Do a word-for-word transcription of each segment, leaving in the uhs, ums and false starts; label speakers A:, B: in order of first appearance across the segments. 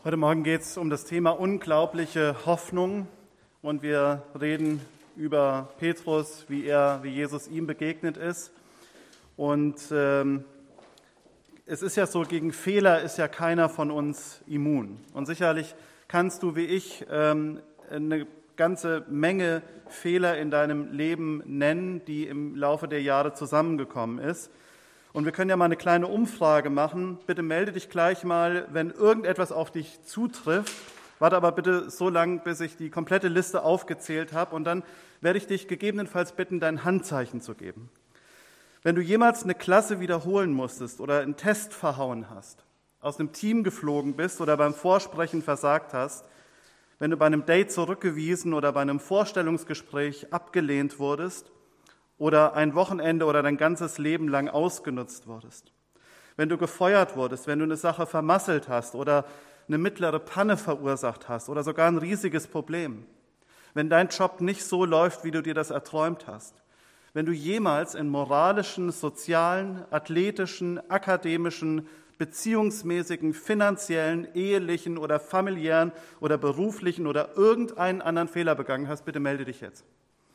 A: Heute Morgen geht es um das Thema unglaubliche Hoffnung und wir reden über Petrus, wie er, wie Jesus ihm begegnet ist. Und ähm, es ist ja so, gegen Fehler ist ja keiner von uns immun. Und sicherlich kannst du, wie ich, ähm, eine ganze Menge Fehler in deinem Leben nennen, die im Laufe der Jahre zusammengekommen ist. Und wir können ja mal eine kleine Umfrage machen. Bitte melde dich gleich mal, wenn irgendetwas auf dich zutrifft. Warte aber bitte so lang, bis ich die komplette Liste aufgezählt habe. Und dann werde ich dich gegebenenfalls bitten, dein Handzeichen zu geben. Wenn du jemals eine Klasse wiederholen musstest oder einen Test verhauen hast, aus einem Team geflogen bist oder beim Vorsprechen versagt hast, wenn du bei einem Date zurückgewiesen oder bei einem Vorstellungsgespräch abgelehnt wurdest, oder ein Wochenende oder dein ganzes Leben lang ausgenutzt wurdest. Wenn du gefeuert wurdest, wenn du eine Sache vermasselt hast oder eine mittlere Panne verursacht hast oder sogar ein riesiges Problem. Wenn dein Job nicht so läuft, wie du dir das erträumt hast. Wenn du jemals in moralischen, sozialen, athletischen, akademischen, beziehungsmäßigen, finanziellen, ehelichen oder familiären oder beruflichen oder irgendeinen anderen Fehler begangen hast, bitte melde dich jetzt.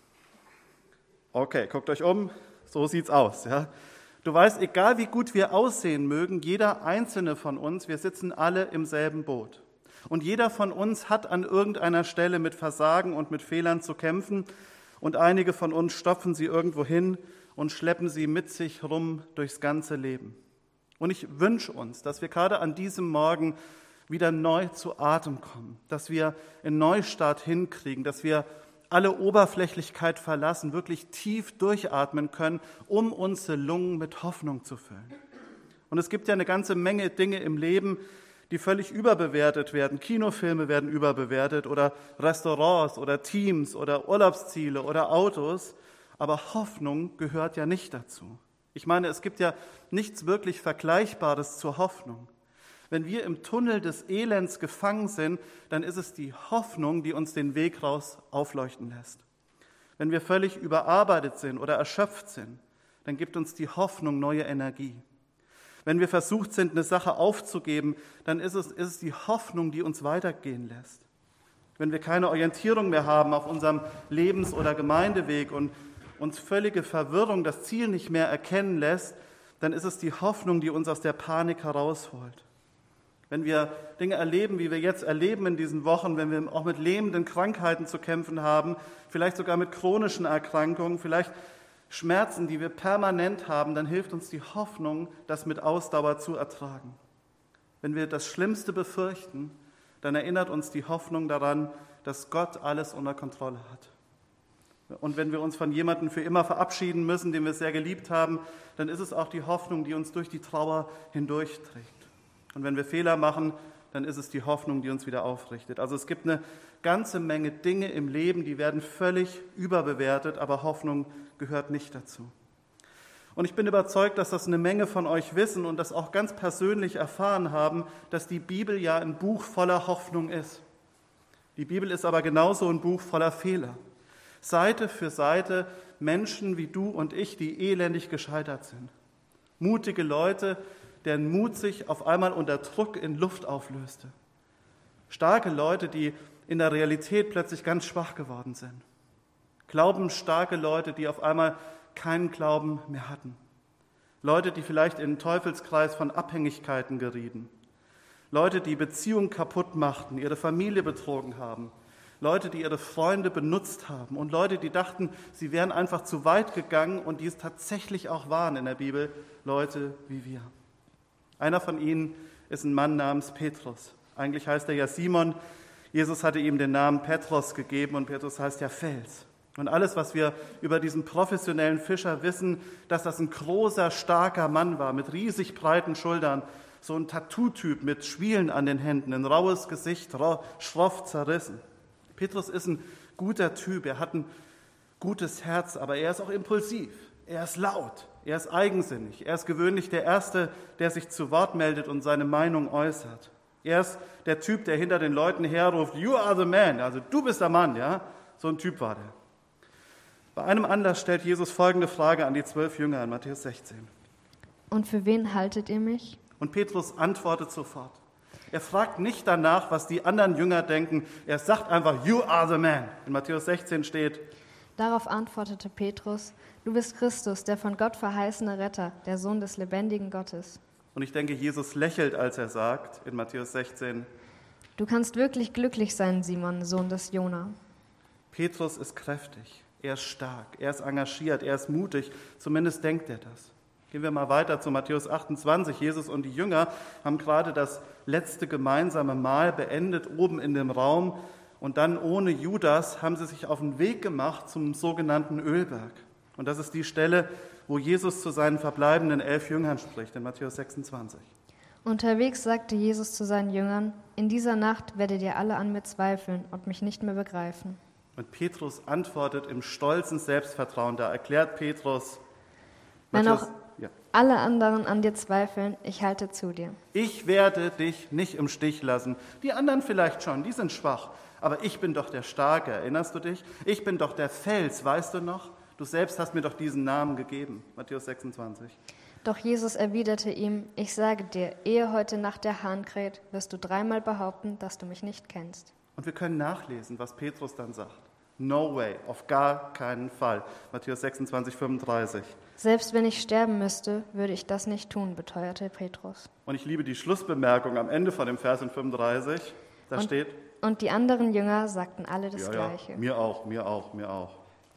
A: Okay, guckt euch um, so sieht's aus. Ja. Du weißt, egal wie gut wir aussehen mögen, jeder einzelne von uns, wir sitzen alle im selben Boot. Und jeder von uns hat an irgendeiner Stelle mit Versagen und mit Fehlern zu kämpfen. Und einige von uns stopfen sie irgendwo hin und schleppen sie mit sich rum durchs ganze Leben. Und ich wünsche uns, dass wir gerade an diesem Morgen wieder neu zu Atem kommen, dass wir einen Neustart hinkriegen, dass wir alle Oberflächlichkeit verlassen, wirklich tief durchatmen können, um unsere Lungen mit Hoffnung zu füllen. Und es gibt ja eine ganze Menge Dinge im Leben, die völlig überbewertet werden. Kinofilme werden überbewertet oder Restaurants oder Teams oder Urlaubsziele oder Autos. Aber Hoffnung gehört ja nicht dazu. Ich meine, es gibt ja nichts wirklich Vergleichbares zur Hoffnung. Wenn wir im Tunnel des Elends gefangen sind, dann ist es die Hoffnung, die uns den Weg raus aufleuchten lässt. Wenn wir völlig überarbeitet sind oder erschöpft sind, dann gibt uns die Hoffnung neue Energie. Wenn wir versucht sind, eine Sache aufzugeben, dann ist es, ist es die Hoffnung, die uns weitergehen lässt. Wenn wir keine Orientierung mehr haben auf unserem Lebens- oder Gemeindeweg und uns völlige Verwirrung, das Ziel nicht mehr erkennen lässt, dann ist es die Hoffnung, die uns aus der Panik herausholt. Wenn wir Dinge erleben, wie wir jetzt erleben in diesen Wochen, wenn wir auch mit lähmenden Krankheiten zu kämpfen haben, vielleicht sogar mit chronischen Erkrankungen, vielleicht Schmerzen, die wir permanent haben, dann hilft uns die Hoffnung, das mit Ausdauer zu ertragen. Wenn wir das Schlimmste befürchten, dann erinnert uns die Hoffnung daran, dass Gott alles unter Kontrolle hat. Und wenn wir uns von jemandem für immer verabschieden müssen, den wir sehr geliebt haben, dann ist es auch die Hoffnung, die uns durch die Trauer hindurchträgt. Und wenn wir Fehler machen, dann ist es die Hoffnung, die uns wieder aufrichtet. Also es gibt eine ganze Menge Dinge im Leben, die werden völlig überbewertet, aber Hoffnung gehört nicht dazu. Und ich bin überzeugt, dass das eine Menge von euch wissen und das auch ganz persönlich erfahren haben, dass die Bibel ja ein Buch voller Hoffnung ist. Die Bibel ist aber genauso ein Buch voller Fehler. Seite für Seite Menschen wie du und ich, die elendig gescheitert sind. Mutige Leute, deren Mut sich auf einmal unter Druck in Luft auflöste. Starke Leute, die in der Realität plötzlich ganz schwach geworden sind. Glaubensstarke Leute, die auf einmal keinen Glauben mehr hatten. Leute, die vielleicht in den Teufelskreis von Abhängigkeiten gerieten. Leute, die Beziehungen kaputt machten, ihre Familie betrogen haben. Leute, die ihre Freunde benutzt haben. Und Leute, die dachten, sie wären einfach zu weit gegangen und die es tatsächlich auch waren in der Bibel. Leute wie wir. Einer von ihnen ist ein Mann namens Petrus. Eigentlich heißt er ja Simon. Jesus hatte ihm den Namen Petros gegeben und Petrus heißt ja Fels. Und alles, was wir über diesen professionellen Fischer wissen, dass das ein großer, starker Mann war mit riesig breiten Schultern, so ein Tattoo-Typ mit Schwielen an den Händen, ein raues Gesicht, schroff zerrissen. Petrus ist ein guter Typ, er hat ein gutes Herz, aber er ist auch impulsiv, er ist laut. Er ist eigensinnig. Er ist gewöhnlich der Erste, der sich zu Wort meldet und seine Meinung äußert. Er ist der Typ, der hinter den Leuten herruft, "You are the man", also du bist der Mann, ja? So ein Typ war der. Bei einem Anlass stellt Jesus folgende Frage an die zwölf Jünger in Matthäus sechzehn.
B: Und für wen haltet ihr mich?
A: Und Petrus antwortet sofort: Er fragt nicht danach, was die anderen Jünger denken. Er sagt einfach, you are the man. In Matthäus sechzehn steht,
B: Darauf antwortete Petrus, du bist Christus, der von Gott verheißene Retter, der Sohn des lebendigen Gottes.
A: und ich denke, Jesus lächelt, als er sagt, in Matthäus sechzehn,
B: Du kannst wirklich glücklich sein, Simon, Sohn des Jona.
A: Petrus ist kräftig, er ist stark, er ist engagiert, er ist mutig, zumindest denkt er das. Gehen wir mal weiter zu Matthäus achtundzwanzig. Jesus und die Jünger haben gerade das letzte gemeinsame Mahl beendet, oben in dem Raum. Und dann ohne Judas haben sie sich auf den Weg gemacht zum sogenannten Ölberg. Und das ist die Stelle, wo Jesus zu seinen verbleibenden elf Jüngern spricht, in Matthäus sechsundzwanzig.
B: Unterwegs sagte Jesus zu seinen Jüngern, in dieser Nacht werdet ihr alle an mir zweifeln und mich nicht mehr begreifen.
A: Und Petrus antwortet im stolzen Selbstvertrauen. Da erklärt Petrus,
B: Wenn
A: Matthäus,
B: auch
A: ja,
B: alle anderen an dir zweifeln, ich halte zu dir.
A: ich werde dich nicht im Stich lassen. Die anderen vielleicht schon, die sind schwach. Aber ich bin doch der Starke, erinnerst du dich? Ich bin doch der Fels, weißt du noch? Du selbst hast mir doch diesen Namen gegeben. Matthäus sechsundzwanzig.
B: Doch Jesus erwiderte ihm, ich sage dir, ehe heute Nacht der Hahn kräht, wirst du dreimal behaupten, dass du mich nicht kennst.
A: Und wir können nachlesen, was Petrus dann sagt. No way, auf gar keinen Fall. Matthäus sechsundzwanzig, fünfunddreißig.
B: Selbst wenn ich sterben müsste, würde ich das nicht tun, beteuerte Petrus.
A: Und ich liebe die Schlussbemerkung am Ende von dem Vers in fünfunddreißig. Da
B: Und-
A: steht,
B: Und die anderen Jünger sagten alle das
A: ja,
B: Gleiche.
A: ja, mir auch, mir auch, mir auch.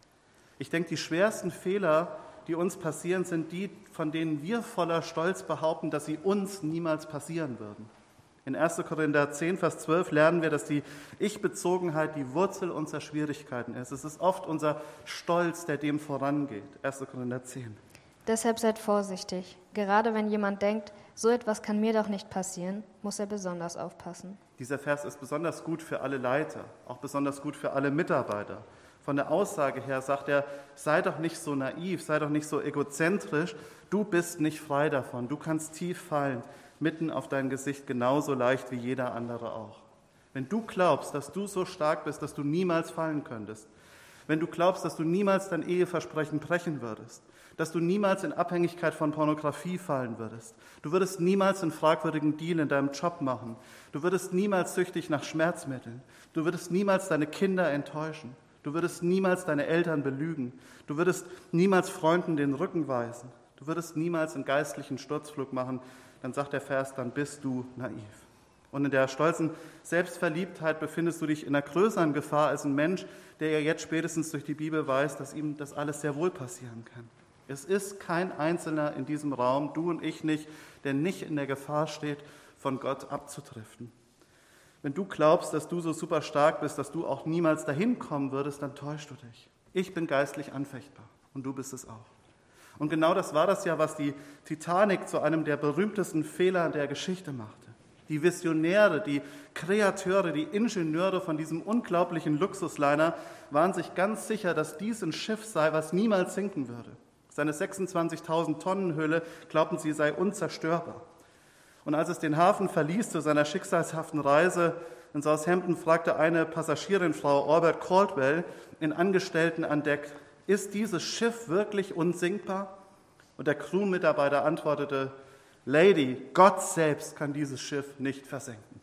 A: Ich denke, die schwersten Fehler, die uns passieren, sind die, von denen wir voller Stolz behaupten, dass sie uns niemals passieren würden. In erster Korinther zehn, Vers zwölf lernen wir, dass die Ich-Bezogenheit die Wurzel unserer Schwierigkeiten ist. Es ist oft unser Stolz, der dem vorangeht. erster Korinther zehn.
B: Deshalb seid vorsichtig. Gerade wenn jemand denkt, so etwas kann mir doch nicht passieren, muss er besonders aufpassen.
A: Dieser Vers ist besonders gut für alle Leiter, auch besonders gut für alle Mitarbeiter. Von der Aussage her sagt er, sei doch nicht so naiv, sei doch nicht so egozentrisch, du bist nicht frei davon, du kannst tief fallen, mitten auf dein Gesicht genauso leicht wie jeder andere auch. Wenn du glaubst, dass du so stark bist, dass du niemals fallen könntest, wenn du glaubst, dass du niemals dein Eheversprechen brechen würdest, dass du niemals in Abhängigkeit von Pornografie fallen würdest, du würdest niemals einen fragwürdigen Deal in deinem Job machen, du würdest niemals süchtig nach Schmerzmitteln, du würdest niemals deine Kinder enttäuschen, du würdest niemals deine Eltern belügen, du würdest niemals Freunden den Rücken weisen, du würdest niemals einen geistlichen Sturzflug machen, dann sagt der Vers, dann bist du naiv. Und in der stolzen Selbstverliebtheit befindest du dich in einer größeren Gefahr als ein Mensch, der ja jetzt spätestens durch die Bibel weiß, dass ihm das alles sehr wohl passieren kann. Es ist kein Einzelner in diesem Raum, du und ich nicht, der nicht in der Gefahr steht, von Gott abzudriften. Wenn du glaubst, dass du so super stark bist, dass du auch niemals dahin kommen würdest, dann täuschst du dich. Ich bin geistlich anfechtbar und du bist es auch. Und genau das war das ja, was die Titanic zu einem der berühmtesten Fehler der Geschichte machte. Die Visionäre, die Kreateure, die Ingenieure von diesem unglaublichen Luxusliner waren sich ganz sicher, dass dies ein Schiff sei, was niemals sinken würde. Seine sechsundzwanzigtausend Tonnen Hülle glaubten sie sei unzerstörbar. Und als es den Hafen verließ zu seiner schicksalshaften Reise in Southampton, fragte eine Passagierin, Frau Orbert Caldwell, in Angestellten an Deck, ist dieses Schiff wirklich unsinkbar? Und der Crewmitarbeiter antwortete, Lady, Gott selbst kann dieses Schiff nicht versenken.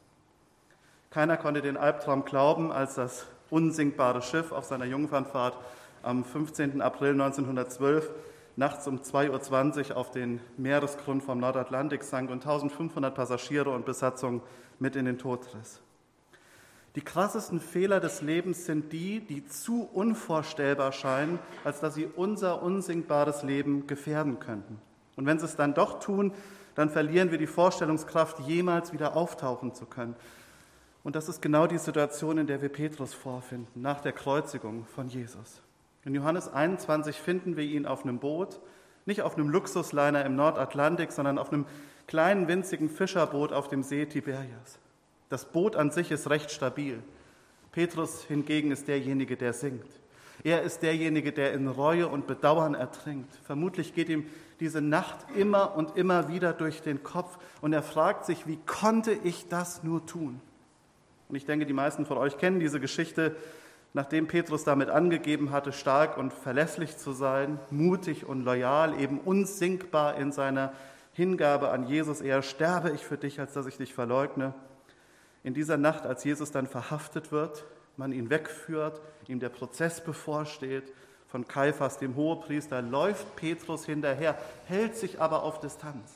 A: Keiner konnte den Albtraum glauben, als das unsinkbare Schiff auf seiner Jungfernfahrt am fünfzehnten April neunzehnhundertzwölf nachts um zwei Uhr zwanzig auf den Meeresgrund vom Nordatlantik sank und eintausendfünfhundert Passagiere und Besatzung mit in den Tod riss. Die krassesten Fehler des Lebens sind die, die zu unvorstellbar scheinen, als dass sie unser unsinkbares Leben gefährden könnten. Und wenn sie es dann doch tun, dann verlieren wir die Vorstellungskraft, jemals wieder auftauchen zu können. Und das ist genau die Situation, in der wir Petrus vorfinden, nach der Kreuzigung von Jesus. In Johannes einundzwanzig finden wir ihn auf einem Boot, nicht auf einem Luxusliner im Nordatlantik, sondern auf einem kleinen, winzigen Fischerboot auf dem See Tiberias. Das Boot an sich ist recht stabil. Petrus hingegen ist derjenige, der sinkt. Er ist derjenige, der in Reue und Bedauern ertrinkt. Vermutlich geht ihm diese Nacht immer und immer wieder durch den Kopf und er fragt sich, wie konnte ich das nur tun? Und ich denke, die meisten von euch kennen diese Geschichte, nachdem Petrus damit angegeben hatte, stark und verlässlich zu sein, mutig und loyal, eben unsinkbar in seiner Hingabe an Jesus. Eher sterbe ich für dich, als dass ich dich verleugne. In dieser Nacht, als Jesus dann verhaftet wird, man ihn wegführt, ihm der Prozess bevorsteht, von Kaiphas, dem Hohepriester, läuft Petrus hinterher, hält sich aber auf Distanz.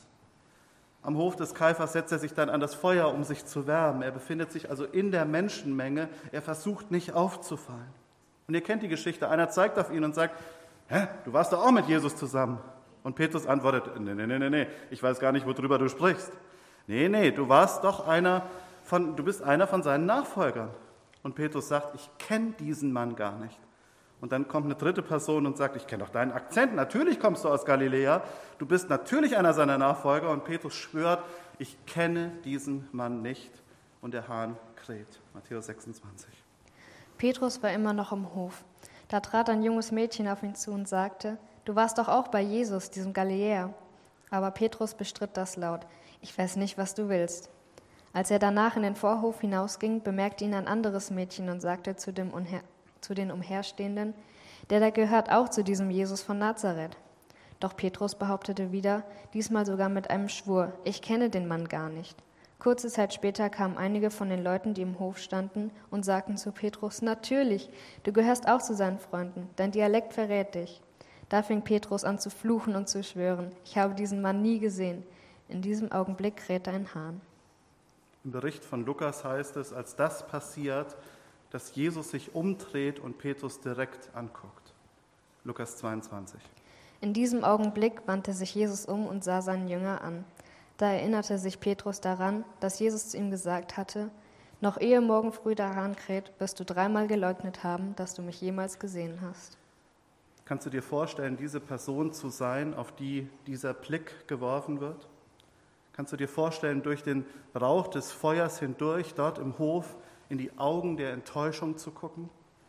A: Am Hof des Kaiphas setzt er sich dann an das Feuer, um sich zu wärmen. Er befindet sich also in der Menschenmenge. Er versucht nicht aufzufallen. Und ihr kennt die Geschichte. Einer zeigt auf ihn und sagt, hä, du warst doch auch mit Jesus zusammen. Und Petrus antwortet, nee, nee, nee, nee, ich weiß gar nicht, worüber du sprichst. Nee, nee, du warst doch einer von, du bist einer von seinen Nachfolgern. Und Petrus sagt, ich kenne diesen Mann gar nicht. Und dann kommt eine dritte Person und sagt, ich kenne doch deinen Akzent, natürlich kommst du aus Galiläa, du bist natürlich einer seiner Nachfolger. Und Petrus schwört, ich kenne diesen Mann nicht. Und der Hahn kräht. Matthäus sechsundzwanzig.
B: Petrus war immer noch im Hof. Da trat ein junges Mädchen auf ihn zu und sagte, du warst doch auch bei Jesus, diesem Galiläer. Aber Petrus bestritt das laut, ich weiß nicht, was du willst. Als er danach in den Vorhof hinausging, bemerkte ihn ein anderes Mädchen und sagte zu dem Umher- zu den Umherstehenden, der da gehört auch zu diesem Jesus von Nazareth. Doch Petrus behauptete wieder, diesmal sogar mit einem Schwur, ich kenne den Mann gar nicht. Kurze Zeit später kamen einige von den Leuten, die im Hof standen, und sagten zu Petrus, natürlich, du gehörst auch zu seinen Freunden, dein Dialekt verrät dich. Da fing Petrus an zu fluchen und zu schwören, ich habe diesen Mann nie gesehen. In diesem Augenblick krähte ein Hahn.
A: Im Bericht von Lukas heißt es, als das passiert, dass Jesus sich umdreht und Petrus direkt anguckt. Lukas zweiundzwanzig.
B: In diesem Augenblick wandte sich Jesus um und sah seinen Jünger an. Da erinnerte sich Petrus daran, dass Jesus zu ihm gesagt hatte, noch ehe morgen früh der Hahn kräht, wirst du dreimal geleugnet haben, dass du mich jemals gesehen hast.
A: Kannst du dir vorstellen, diese Person zu sein, auf die dieser Blick geworfen wird? Kannst du dir vorstellen, durch den Rauch des Feuers hindurch, dort im Hof, in die Augen der Enttäuschung zu gucken?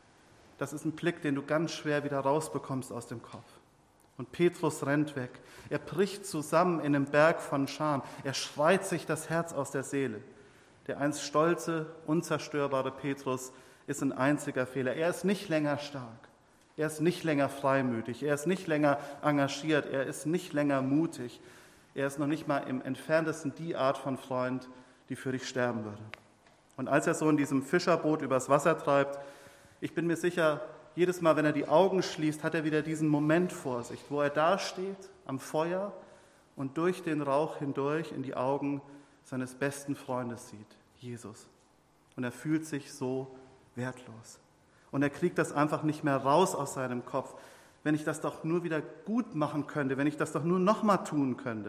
A: Das ist ein Blick, den du ganz schwer wieder rausbekommst aus dem Kopf. Und Petrus rennt weg. Er bricht zusammen in einem Berg von Scham. Er schreit sich das Herz aus der Seele. Der einst stolze, unzerstörbare Petrus ist ein einziger Fehler. Er ist nicht länger stark. Er ist nicht länger freimütig. Er ist nicht länger engagiert. Er ist nicht länger mutig. Er ist noch nicht mal im Entferntesten die Art von Freund, die für dich sterben würde. Und als er so in diesem Fischerboot übers Wasser treibt, ich bin mir sicher, jedes Mal, wenn er die Augen schließt, hat er wieder diesen Moment vor sich, wo er da steht am Feuer und durch den Rauch hindurch in die Augen seines besten Freundes sieht, Jesus. Und er fühlt sich so wertlos. Und er kriegt das einfach nicht mehr raus aus seinem Kopf. Wenn ich das doch nur wieder gut machen könnte, wenn ich das doch nur nochmal tun könnte.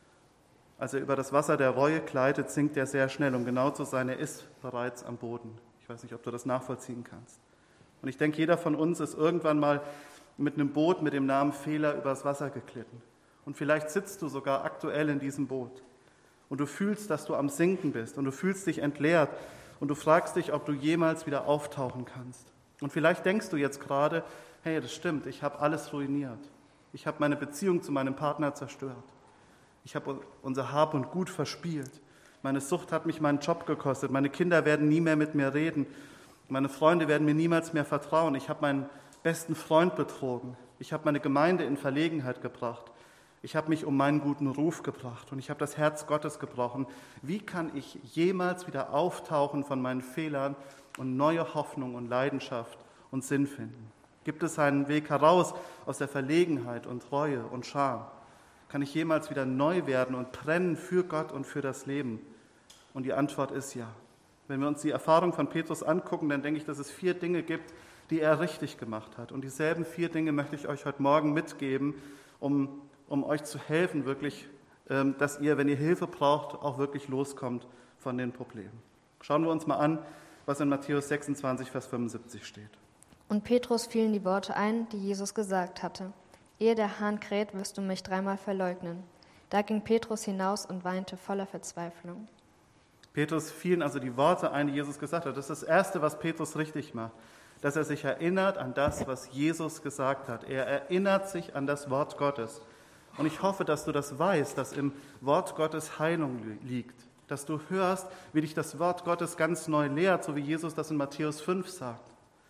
A: Als er über das Wasser der Reue gleitet, sinkt er sehr schnell. Um genau zu sein, er ist bereits am Boden. Ich weiß nicht, ob du das nachvollziehen kannst. Und ich denke, jeder von uns ist irgendwann mal mit einem Boot mit dem Namen Fehler übers Wasser geglitten. Und vielleicht sitzt du sogar aktuell in diesem Boot. Und du fühlst, dass du am Sinken bist. Und du fühlst dich entleert. Und du fragst dich, ob du jemals wieder auftauchen kannst. Und vielleicht denkst du jetzt gerade, hey, das stimmt, ich habe alles ruiniert. Ich habe meine Beziehung zu meinem Partner zerstört. Ich habe unser Hab und Gut verspielt. Meine Sucht hat mich meinen Job gekostet. Meine Kinder werden nie mehr mit mir reden. Meine Freunde werden mir niemals mehr vertrauen. Ich habe meinen besten Freund betrogen. Ich habe meine Gemeinde in Verlegenheit gebracht. Ich habe mich um meinen guten Ruf gebracht und ich habe das Herz Gottes gebrochen. Wie kann ich jemals wieder auftauchen von meinen Fehlern und neue Hoffnung und Leidenschaft und Sinn finden? Gibt es einen Weg heraus aus der Verlegenheit und Reue und Scham? Kann ich jemals wieder neu werden und brennen für Gott und für das Leben? Und die Antwort ist ja. Wenn wir uns die Erfahrung von Petrus angucken, dann denke ich, dass es vier Dinge gibt, die er richtig gemacht hat. Und dieselben vier Dinge möchte ich euch heute Morgen mitgeben, um, um euch zu helfen, wirklich, dass ihr, wenn ihr Hilfe braucht, auch wirklich loskommt von den Problemen. Schauen wir uns mal an, was in Matthäus sechsundzwanzig, Vers fünfundsiebzig steht.
B: Und Petrus fielen die Worte ein, die Jesus gesagt hatte. Ehe der Hahn kräht, wirst du mich dreimal verleugnen. Da ging Petrus hinaus und weinte voller Verzweiflung.
A: Petrus fielen also die Worte ein, die Jesus gesagt hat. Das ist das Erste, was Petrus richtig macht, dass er sich erinnert an das, was Jesus gesagt hat. Er erinnert sich an das Wort Gottes. Und ich hoffe, dass du das weißt, dass im Wort Gottes Heilung liegt. Dass du hörst, wie dich das Wort Gottes ganz neu lehrt, so wie Jesus das in Matthäus fünf sagt.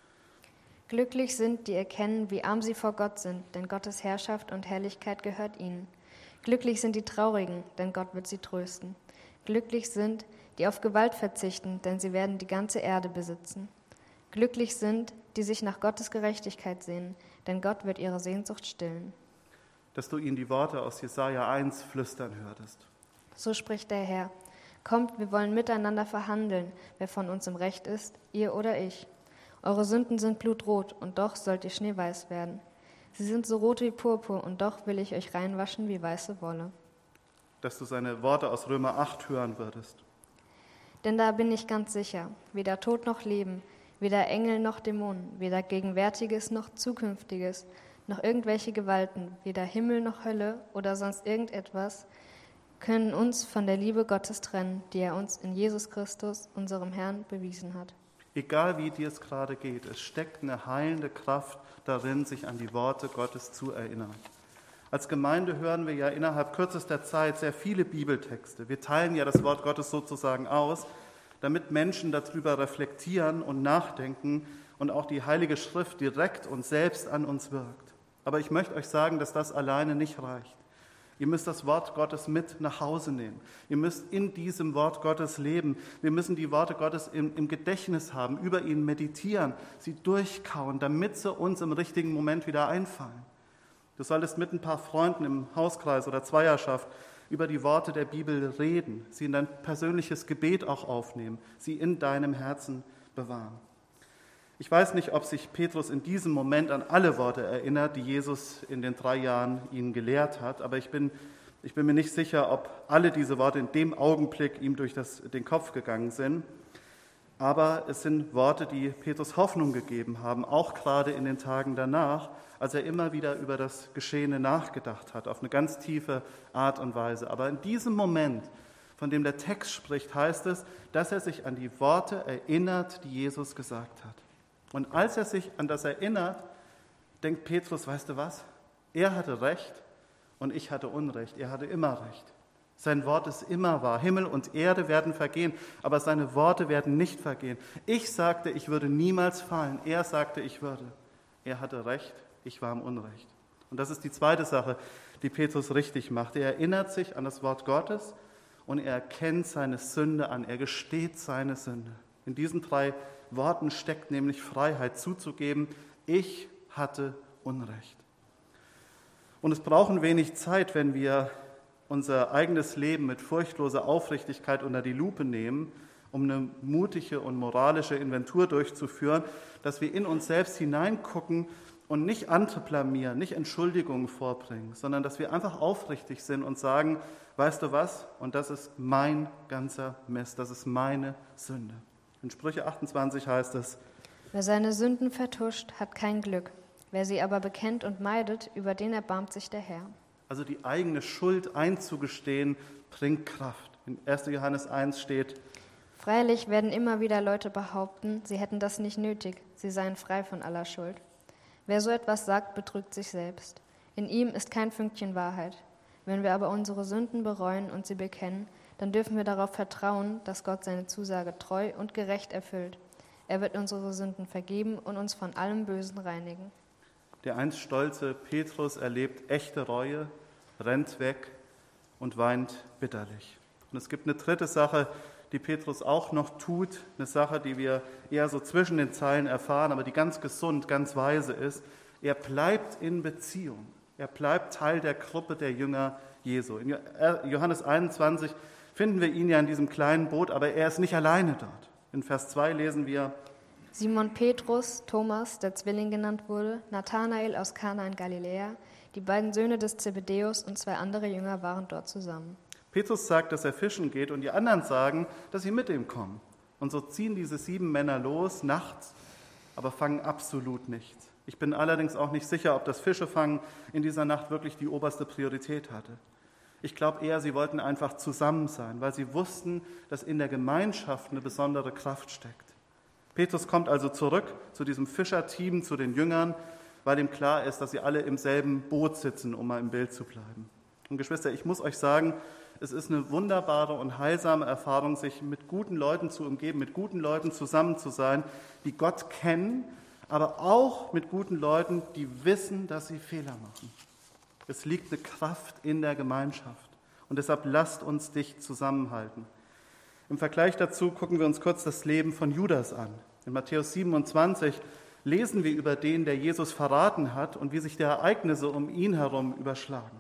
B: Glücklich sind, die erkennen, wie arm sie vor Gott sind, denn Gottes Herrschaft und Herrlichkeit gehört ihnen. Glücklich sind die Traurigen, denn Gott wird sie trösten. Glücklich sind, die auf Gewalt verzichten, denn sie werden die ganze Erde besitzen. Glücklich sind, die sich nach Gottes Gerechtigkeit sehnen, denn Gott wird ihre Sehnsucht stillen.
A: Dass du ihnen die Worte aus Jesaja eins flüstern hörtest.
B: So spricht der Herr: Kommt, wir wollen miteinander verhandeln, wer von uns im Recht ist, ihr oder ich. Eure Sünden sind blutrot, und doch sollt ihr schneeweiß werden. Sie sind so rot wie Purpur, und doch will ich euch reinwaschen wie weiße Wolle.
A: Dass du seine Worte aus Römer acht hören würdest.
B: Denn da bin ich ganz sicher, weder Tod noch Leben, weder Engel noch Dämonen, weder Gegenwärtiges noch Zukünftiges, noch irgendwelche Gewalten, weder Himmel noch Hölle oder sonst irgendetwas, können uns von der Liebe Gottes trennen, die er uns in Jesus Christus, unserem Herrn, bewiesen hat.
A: Egal wie dir es gerade geht, es steckt eine heilende Kraft darin, sich an die Worte Gottes zu erinnern. Als Gemeinde hören wir ja innerhalb kürzester Zeit sehr viele Bibeltexte. Wir teilen ja das Wort Gottes sozusagen aus, damit Menschen darüber reflektieren und nachdenken und auch die Heilige Schrift direkt und selbst an uns wirkt. Aber ich möchte euch sagen, dass das alleine nicht reicht. Ihr müsst das Wort Gottes mit nach Hause nehmen. Ihr müsst in diesem Wort Gottes leben. Wir müssen die Worte Gottes im, im Gedächtnis haben, über ihn meditieren, sie durchkauen, damit sie uns im richtigen Moment wieder einfallen. Du solltest mit ein paar Freunden im Hauskreis oder Zweierschaft über die Worte der Bibel reden, sie in dein persönliches Gebet auch aufnehmen, sie in deinem Herzen bewahren. Ich weiß nicht, ob sich Petrus in diesem Moment an alle Worte erinnert, die Jesus in den drei Jahren ihn gelehrt hat, aber ich bin, ich bin mir nicht sicher, ob alle diese Worte in dem Augenblick ihm durch das, den Kopf gegangen sind. Aber es sind Worte, die Petrus Hoffnung gegeben haben, auch gerade in den Tagen danach, als er immer wieder über das Geschehene nachgedacht hat, auf eine ganz tiefe Art und Weise. Aber in diesem Moment, von dem der Text spricht, heißt es, dass er sich an die Worte erinnert, die Jesus gesagt hat. Und als er sich an das erinnert, denkt Petrus, weißt du was? Er hatte Recht und ich hatte Unrecht. Er hatte immer Recht. Sein Wort ist immer wahr. Himmel und Erde werden vergehen, aber seine Worte werden nicht vergehen. Ich sagte, ich würde niemals fallen. Er sagte, ich würde. Er hatte Recht, ich war im Unrecht. Und das ist die zweite Sache, die Petrus richtig macht. Er erinnert sich an das Wort Gottes und er erkennt seine Sünde an. Er gesteht seine Sünde. In diesen drei Worten steckt nämlich Freiheit zuzugeben, ich hatte Unrecht. Und es braucht ein wenig Zeit, wenn wir unser eigenes Leben mit furchtloser Aufrichtigkeit unter die Lupe nehmen, um eine mutige und moralische Inventur durchzuführen, dass wir in uns selbst hineingucken und nicht andere blamieren, nicht Entschuldigungen vorbringen, sondern dass wir einfach aufrichtig sind und sagen, weißt du was, und das ist mein ganzer Mist, das ist meine Sünde. In Sprüche achtundzwanzig heißt es:
B: Wer seine Sünden vertuscht, hat kein Glück. Wer sie aber bekennt und meidet, über den erbarmt sich der Herr.
A: Also die eigene Schuld einzugestehen, bringt Kraft. In erster Johannes eins steht:
B: Freilich werden immer wieder Leute behaupten, sie hätten das nicht nötig, sie seien frei von aller Schuld. Wer so etwas sagt, betrügt sich selbst. In ihm ist kein Fünkchen Wahrheit. Wenn wir aber unsere Sünden bereuen und sie bekennen, dann dürfen wir darauf vertrauen, dass Gott seine Zusage treu und gerecht erfüllt. Er wird unsere Sünden vergeben und uns von allem Bösen reinigen.
A: Der einst stolze Petrus erlebt echte Reue, rennt weg und weint bitterlich. Und es gibt eine dritte Sache, die Petrus auch noch tut, eine Sache, die wir eher so zwischen den Zeilen erfahren, aber die ganz gesund, ganz weise ist. Er bleibt in Beziehung. Er bleibt Teil der Gruppe der Jünger Jesu. In Johannes einundzwanzig finden wir ihn ja in diesem kleinen Boot, aber er ist nicht alleine dort. In Vers zwei lesen wir:
B: Simon Petrus, Thomas, der Zwilling genannt wurde, Nathanael aus Kana in Galiläa, die beiden Söhne des Zebedäus und zwei andere Jünger waren dort zusammen.
A: Petrus sagt, dass er fischen geht und die anderen sagen, dass sie mit ihm kommen. Und so ziehen diese sieben Männer los, nachts, aber fangen absolut nichts. Ich bin allerdings auch nicht sicher, ob das Fischefangen in dieser Nacht wirklich die oberste Priorität hatte. Ich glaube eher, sie wollten einfach zusammen sein, weil sie wussten, dass in der Gemeinschaft eine besondere Kraft steckt. Petrus kommt also zurück zu diesem Fischerteam, zu den Jüngern, weil ihm klar ist, dass sie alle im selben Boot sitzen, um mal im Bild zu bleiben. Und Geschwister, ich muss euch sagen, es ist eine wunderbare und heilsame Erfahrung, sich mit guten Leuten zu umgeben, mit guten Leuten zusammen zu sein, die Gott kennen, aber auch mit guten Leuten, die wissen, dass sie Fehler machen. Es liegt eine Kraft in der Gemeinschaft und deshalb lasst uns dicht zusammenhalten. Im Vergleich dazu gucken wir uns kurz das Leben von Judas an. In Matthäus siebenundzwanzig lesen wir über den, der Jesus verraten hat und wie sich die Ereignisse um ihn herum überschlagen.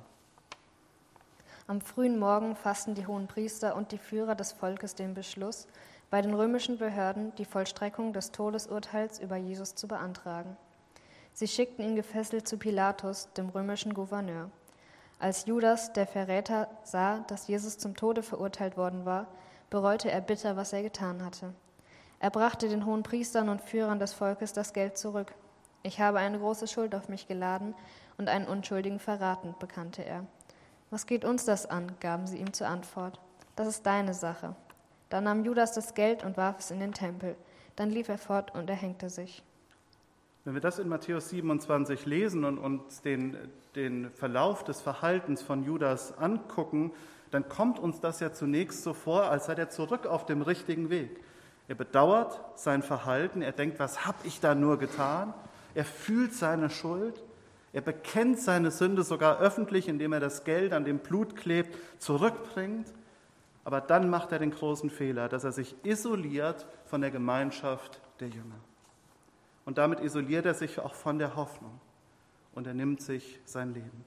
B: Am frühen Morgen fassten die Hohenpriester und die Führer des Volkes den Beschluss, bei den römischen Behörden die Vollstreckung des Todesurteils über Jesus zu beantragen. Sie schickten ihn gefesselt zu Pilatus, dem römischen Gouverneur. Als Judas, der Verräter, sah, dass Jesus zum Tode verurteilt worden war, bereute er bitter, was er getan hatte. Er brachte den Hohenpriestern und Führern des Volkes das Geld zurück. Ich habe eine große Schuld auf mich geladen und einen Unschuldigen verraten, bekannte er. Was geht uns das an, gaben sie ihm zur Antwort. Das ist deine Sache. Dann nahm Judas das Geld und warf es in den Tempel. Dann lief er fort und erhängte sich.
A: Wenn wir das in Matthäus siebenundzwanzig lesen und uns den, den Verlauf des Verhaltens von Judas angucken, dann kommt uns das ja zunächst so vor, als sei er zurück auf dem richtigen Weg. Er bedauert sein Verhalten, er denkt, was habe ich da nur getan? Er fühlt seine Schuld, er bekennt seine Sünde sogar öffentlich, indem er das Geld, an dem Blut klebt, zurückbringt. Aber dann macht er den großen Fehler, dass er sich isoliert von der Gemeinschaft der Jünger. Und damit isoliert er sich auch von der Hoffnung und er nimmt sich sein Leben.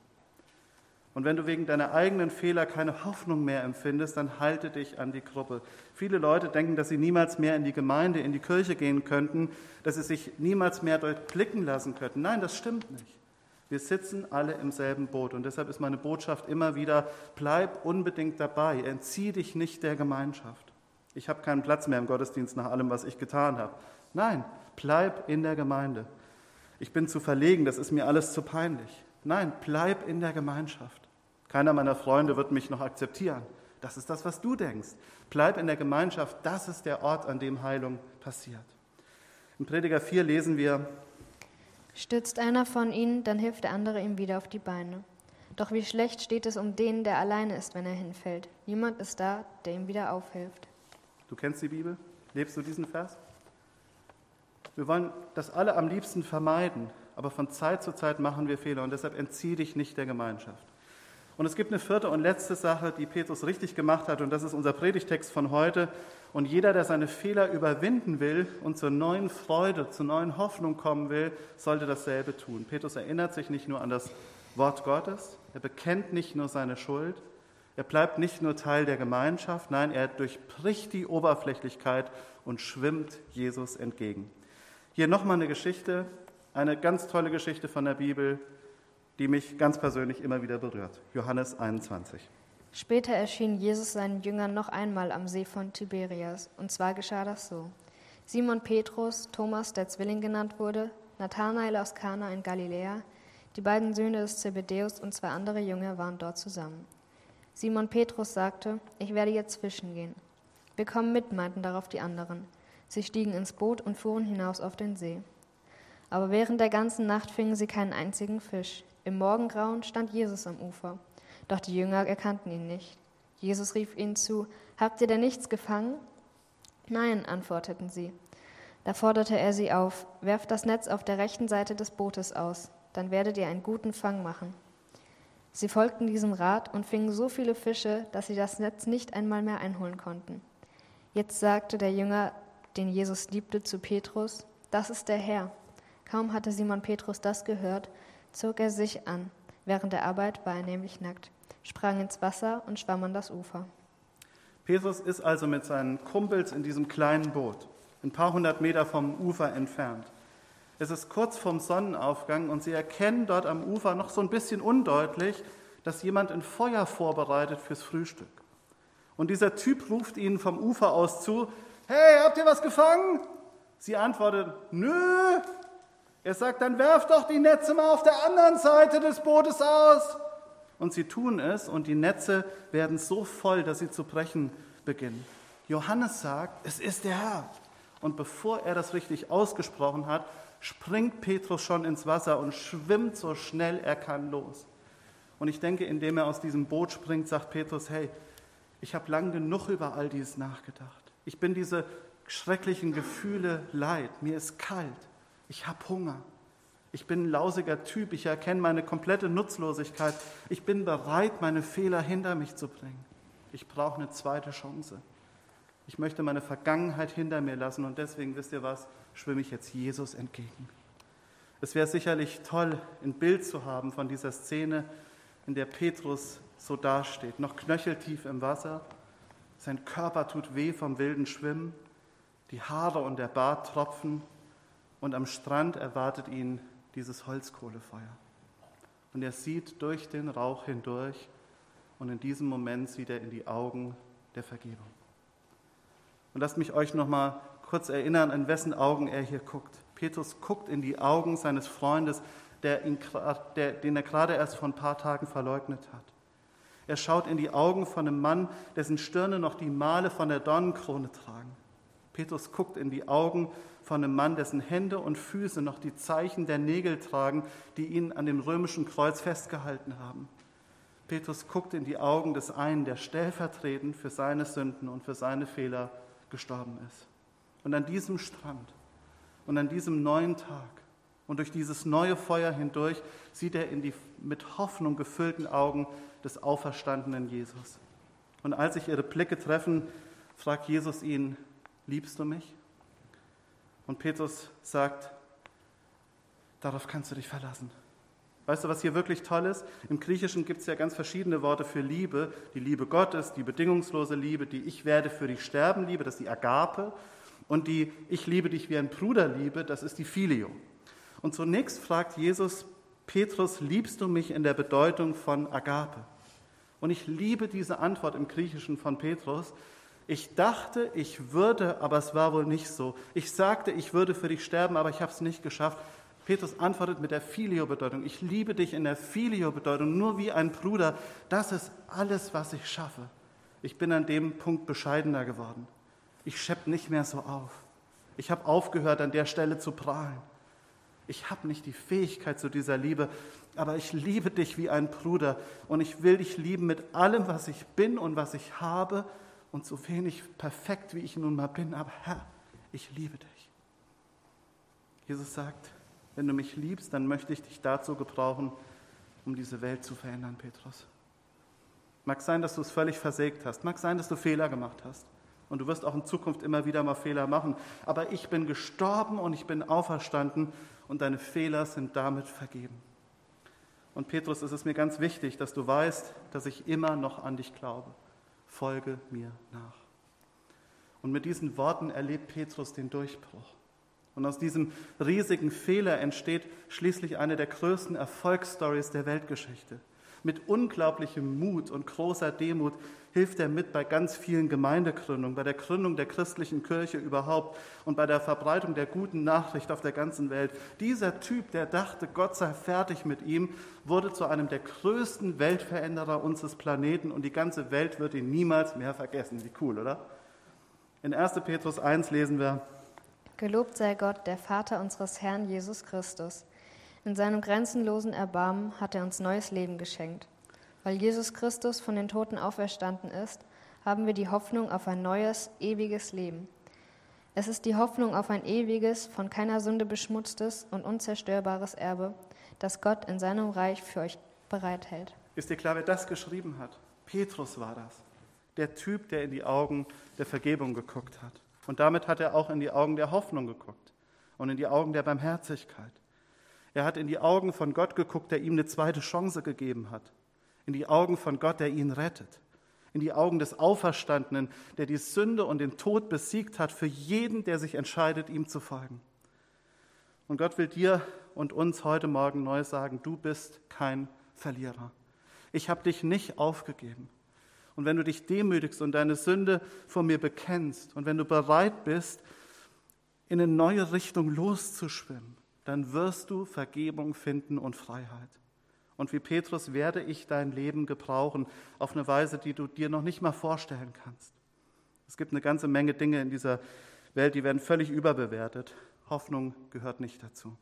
A: Und wenn du wegen deiner eigenen Fehler keine Hoffnung mehr empfindest, dann halte dich an die Gruppe. Viele Leute denken, dass sie niemals mehr in die Gemeinde, in die Kirche gehen könnten, dass sie sich niemals mehr dort blicken lassen könnten. Nein, das stimmt nicht. Wir sitzen alle im selben Boot und deshalb ist meine Botschaft immer wieder, bleib unbedingt dabei, entzieh dich nicht der Gemeinschaft. Ich habe keinen Platz mehr im Gottesdienst nach allem, was ich getan habe. Nein, bleib in der Gemeinde. Ich bin zu verlegen, das ist mir alles zu peinlich. Nein, bleib in der Gemeinschaft. Keiner meiner Freunde wird mich noch akzeptieren. Das ist das, was du denkst. Bleib in der Gemeinschaft, das ist der Ort, an dem Heilung passiert. Im Prediger vier lesen wir:
B: Stürzt einer von ihnen, dann hilft der andere ihm wieder auf die Beine. Doch wie schlecht steht es um den, der alleine ist, wenn er hinfällt. Niemand ist da, der ihm wieder aufhilft.
A: Du kennst die Bibel? Lebst du diesen Vers? Wir wollen das alle am liebsten vermeiden, aber von Zeit zu Zeit machen wir Fehler und deshalb entzieh dich nicht der Gemeinschaft. Und es gibt eine vierte und letzte Sache, die Petrus richtig gemacht hat, und das ist unser Predigtext von heute. Und jeder, der seine Fehler überwinden will und zur neuen Freude, zur neuen Hoffnung kommen will, sollte dasselbe tun. Petrus erinnert sich nicht nur an das Wort Gottes, er bekennt nicht nur seine Schuld, er bleibt nicht nur Teil der Gemeinschaft, nein, er durchbricht die Oberflächlichkeit und schwimmt Jesus entgegen. Hier nochmal eine Geschichte, eine ganz tolle Geschichte von der Bibel, die mich ganz persönlich immer wieder berührt. Johannes einundzwanzig.
B: Später erschien Jesus seinen Jüngern noch einmal am See von Tiberias, und zwar geschah das so. Simon Petrus, Thomas, der Zwilling genannt wurde, Nathanael aus Kana in Galiläa, die beiden Söhne des Zebedäus und zwei andere Jünger waren dort zusammen. Simon Petrus sagte, ich werde jetzt fischen gehen. Wir kommen mit, meinten darauf die anderen. Sie stiegen ins Boot und fuhren hinaus auf den See. Aber während der ganzen Nacht fingen sie keinen einzigen Fisch. Im Morgengrauen stand Jesus am Ufer. Doch die Jünger erkannten ihn nicht. Jesus rief ihnen zu, habt ihr denn nichts gefangen? Nein, antworteten sie. Da forderte er sie auf, werft das Netz auf der rechten Seite des Bootes aus, dann werdet ihr einen guten Fang machen. Sie folgten diesem Rat und fingen so viele Fische, dass sie das Netz nicht einmal mehr einholen konnten. Jetzt sagte der Jünger, den Jesus liebte, zu Petrus, das ist der Herr. Kaum hatte Simon Petrus das gehört, zog er sich an. Während der Arbeit war er nämlich nackt, sprang ins Wasser und schwamm an das Ufer.
A: Petrus ist also mit seinen Kumpels in diesem kleinen Boot, ein paar hundert Meter vom Ufer entfernt. Es ist kurz vorm Sonnenaufgang und sie erkennen dort am Ufer noch so ein bisschen undeutlich, dass jemand ein Feuer vorbereitet fürs Frühstück. Und dieser Typ ruft ihnen vom Ufer aus zu, hey, habt ihr was gefangen? Sie antworten, nö. Er sagt, dann werft doch die Netze mal auf der anderen Seite des Bootes aus. Und sie tun es und die Netze werden so voll, dass sie zu brechen beginnen. Johannes sagt, es ist der Herr. Und bevor er das richtig ausgesprochen hat, springt Petrus schon ins Wasser und schwimmt so schnell er kann los. Und ich denke, indem er aus diesem Boot springt, sagt Petrus, hey, ich habe lang genug über all dies nachgedacht. Ich bin diese schrecklichen Gefühle leid. Mir ist kalt. Ich habe Hunger. Ich bin ein lausiger Typ. Ich erkenne meine komplette Nutzlosigkeit. Ich bin bereit, meine Fehler hinter mich zu bringen. Ich brauche eine zweite Chance. Ich möchte meine Vergangenheit hinter mir lassen und deswegen, wisst ihr was, schwimme ich jetzt Jesus entgegen. Es wäre sicherlich toll, ein Bild zu haben von dieser Szene, in der Petrus so dasteht, noch knöcheltief im Wasser. Sein Körper tut weh vom wilden Schwimmen, die Haare und der Bart tropfen und am Strand erwartet ihn dieses Holzkohlefeuer. Und er sieht durch den Rauch hindurch und in diesem Moment sieht er in die Augen der Vergebung. Und lasst mich euch noch mal kurz erinnern, in wessen Augen er hier guckt. Petrus guckt in die Augen seines Freundes, der ihn, der, den er gerade erst vor ein paar Tagen verleugnet hat. Er schaut in die Augen von einem Mann, dessen Stirne noch die Male von der Dornenkrone tragen. Petrus guckt in die Augen von einem Mann, dessen Hände und Füße noch die Zeichen der Nägel tragen, die ihn an dem römischen Kreuz festgehalten haben. Petrus guckt in die Augen des einen, der stellvertretend für seine Sünden und für seine Fehler gestorben ist. Und an diesem Strand und an diesem neuen Tag und durch dieses neue Feuer hindurch sieht er in die mit Hoffnung gefüllten Augen des auferstandenen Jesus. Und als sich ihre Blicke treffen, fragt Jesus ihn: Liebst du mich? Und Petrus sagt: Darauf kannst du dich verlassen. Weißt du, was hier wirklich toll ist? Im Griechischen gibt es ja ganz verschiedene Worte für Liebe. Die Liebe Gottes, die bedingungslose Liebe, die Ich werde für dich sterben Liebe, das ist die Agape. Und die Ich liebe dich wie ein Bruder Liebe, das ist die Phileo. Und zunächst fragt Jesus Petrus: Liebst du mich in der Bedeutung von Agape? Und ich liebe diese Antwort im Griechischen von Petrus. Ich dachte, ich würde, aber es war wohl nicht so. Ich sagte, ich würde für dich sterben, aber ich habe es nicht geschafft. Petrus antwortet mit der Phileo-Bedeutung. Ich liebe dich in der Phileo-Bedeutung, nur wie ein Bruder. Das ist alles, was ich schaffe. Ich bin an dem Punkt bescheidener geworden. Ich schepp nicht mehr so auf. Ich habe aufgehört, an der Stelle zu prahlen. Ich habe nicht die Fähigkeit zu dieser Liebe, aber ich liebe dich wie ein Bruder und ich will dich lieben mit allem, was ich bin und was ich habe und so wenig perfekt, wie ich nun mal bin, aber Herr, ich liebe dich. Jesus sagt: Wenn du mich liebst, dann möchte ich dich dazu gebrauchen, um diese Welt zu verändern, Petrus. Mag sein, dass du es völlig versägt hast. Mag sein, dass du Fehler gemacht hast. Und du wirst auch in Zukunft immer wieder mal Fehler machen. Aber ich bin gestorben und ich bin auferstanden und deine Fehler sind damit vergeben. Und Petrus, es ist mir ganz wichtig, dass du weißt, dass ich immer noch an dich glaube. Folge mir nach. Und mit diesen Worten erlebt Petrus den Durchbruch. Und aus diesem riesigen Fehler entsteht schließlich eine der größten Erfolgsstories der Weltgeschichte. Mit unglaublichem Mut und großer Demut hilft er mit bei ganz vielen Gemeindegründungen, bei der Gründung der christlichen Kirche überhaupt und bei der Verbreitung der guten Nachricht auf der ganzen Welt. Dieser Typ, der dachte, Gott sei fertig mit ihm, wurde zu einem der größten Weltveränderer unseres Planeten und die ganze Welt wird ihn niemals mehr vergessen. Wie cool, oder? In erster Petrus eins lesen wir:
B: Gelobt sei Gott, der Vater unseres Herrn Jesus Christus. In seinem grenzenlosen Erbarmen hat er uns neues Leben geschenkt. Weil Jesus Christus von den Toten auferstanden ist, haben wir die Hoffnung auf ein neues, ewiges Leben. Es ist die Hoffnung auf ein ewiges, von keiner Sünde beschmutztes und unzerstörbares Erbe, das Gott in seinem Reich für euch bereithält.
A: Ist dir klar, wer das geschrieben hat? Petrus war das. Der Typ, der in die Augen der Vergebung geguckt hat. Und damit hat er auch in die Augen der Hoffnung geguckt und in die Augen der Barmherzigkeit. Er hat in die Augen von Gott geguckt, der ihm eine zweite Chance gegeben hat. In die Augen von Gott, der ihn rettet. In die Augen des Auferstandenen, der die Sünde und den Tod besiegt hat für jeden, der sich entscheidet, ihm zu folgen. Und Gott will dir und uns heute Morgen neu sagen: Du bist kein Verlierer. Ich habe dich nicht aufgegeben. Und wenn du dich demütigst und deine Sünde vor mir bekennst und wenn du bereit bist, in eine neue Richtung loszuschwimmen, dann wirst du Vergebung finden und Freiheit. Und wie Petrus werde ich dein Leben gebrauchen, auf eine Weise, die du dir noch nicht mal vorstellen kannst. Es gibt eine ganze Menge Dinge in dieser Welt, die werden völlig überbewertet. Hoffnung gehört nicht dazu.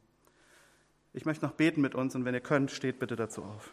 A: Ich möchte noch beten mit uns und wenn ihr könnt, steht bitte dazu auf.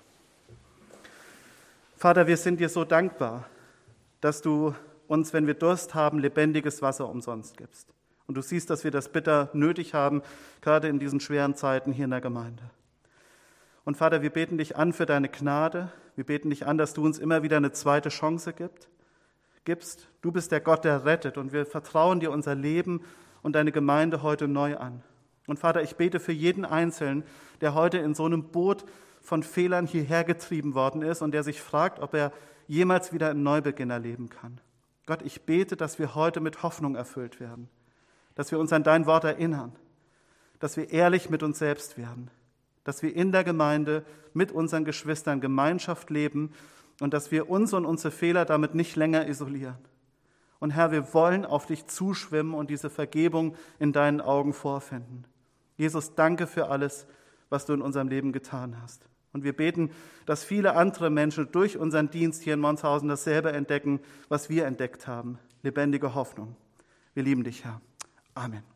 A: Vater, wir sind dir so dankbar, dass du uns, wenn wir Durst haben, lebendiges Wasser umsonst gibst. Und du siehst, dass wir das bitter nötig haben, gerade in diesen schweren Zeiten hier in der Gemeinde. Und Vater, wir beten dich an für deine Gnade. Wir beten dich an, dass du uns immer wieder eine zweite Chance gibst. gibst. Du bist der Gott, der rettet, und wir vertrauen dir unser Leben und deine Gemeinde heute neu an. Und Vater, ich bete für jeden Einzelnen, der heute in so einem Boot von Fehlern hierher getrieben worden ist und der sich fragt, ob er jemals wieder einen Neubeginn erleben kann. Gott, ich bete, dass wir heute mit Hoffnung erfüllt werden, dass wir uns an dein Wort erinnern, dass wir ehrlich mit uns selbst werden, dass wir in der Gemeinde mit unseren Geschwistern Gemeinschaft leben und dass wir uns und unsere Fehler damit nicht länger isolieren. Und Herr, wir wollen auf dich zuschwimmen und diese Vergebung in deinen Augen vorfinden. Jesus, danke für alles, was du in unserem Leben getan hast. Und wir beten, dass viele andere Menschen durch unseren Dienst hier in Monshausen dasselbe entdecken, was wir entdeckt haben. Lebendige Hoffnung. Wir lieben dich, Herr. Amen.